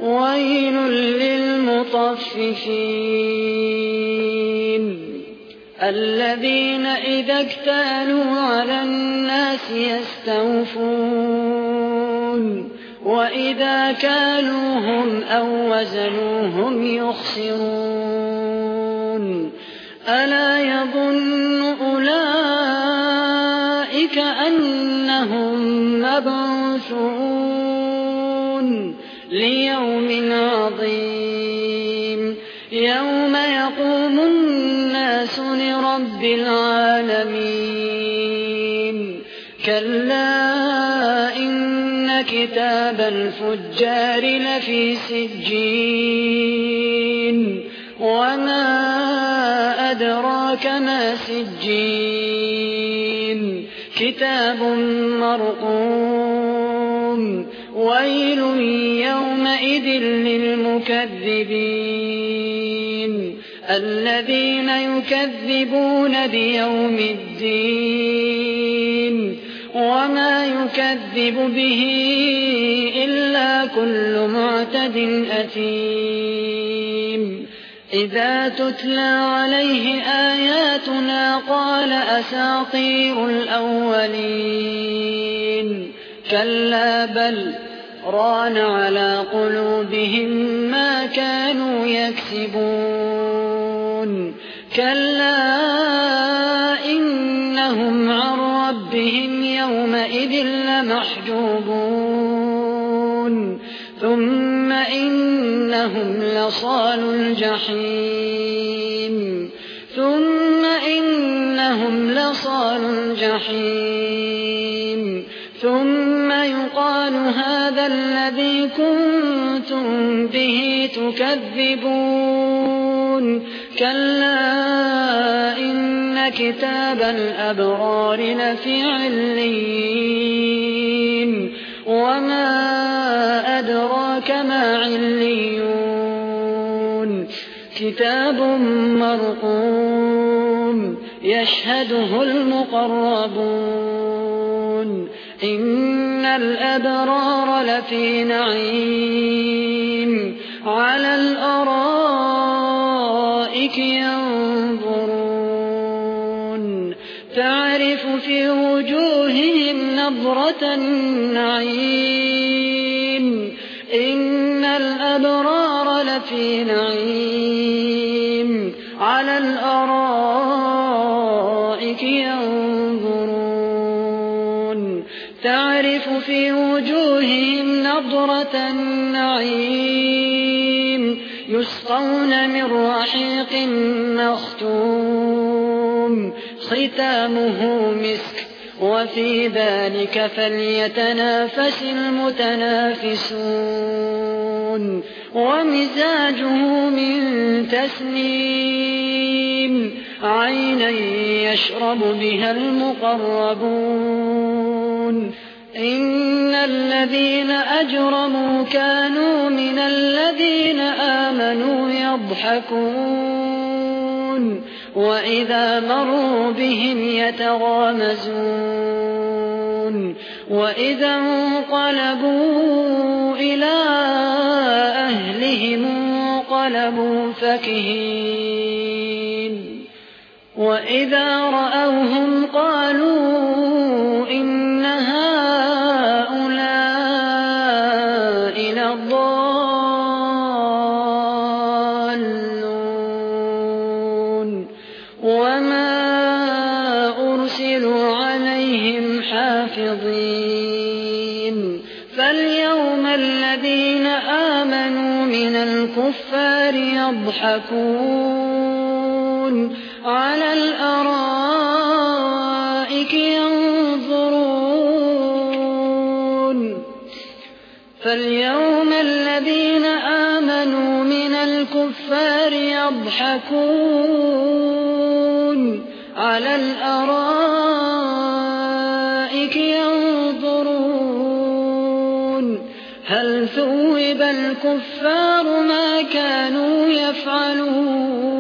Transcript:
ويل للمطففين الذين إذا اكتالوا على الناس يستوفون وإذا كالوهم أو وزنوهم يخسرون ألا يظن أولئك أنهم مبعوثون ليوم عظيم يوم يقوم الناس لرب العالمين كلا إن كتاب الفجار لفي سجين وما أدراك ما سجين كتاب مرقوم ويل يومئذ للمكذبين الذين يكذبون بيوم الدين وما يكذب به إلا كل معتد أثيم إذا تتلى عليه آياتنا قال أساطير الأولين كلا بل ران على قلوبهم ما كانوا يكسبون كلا إنهم عن ربهم يومئذ لمحجوبون ثم إنهم لصالو الجحيم ثم يقال هذا الذي كنتم به تكذبون كلا إن كتاب الأبرار لفي عليين وما أدراك ما عليون كتاب مرقوم يشهده المقربون إن الأبرار لفي نعيم على الأرائك ينظرون تعرف في وجوههم نضرة النعيم إن الأبرار لفي نعيم على الأرائك ينظرون تعرف في وجوههم نضرة النعيم يسقون من رحيق مختوم ختامه مسك وفي ذلك فليتنافس المتنافسون ومزاجه من تسنيم عينا يشرب بها المقربون إن الذين أجرموا كانوا من الذين آمنوا يضحكون وإذا مروا بهم يتغامزون وإذا انقلبوا إلى أهلهم انقلبوا فكهين وإذا رأوهم قالوا إن هؤلاء لضالون وما أرسلوا عليهم حافظين فاليوم الذين آمنوا من الكفار يضحكون على الأرائك ينظرون فاليوم الذين آمنوا من الكفار يضحكون على الأرائك ينظرون هل ثوب الكفار ما كانوا يفعلون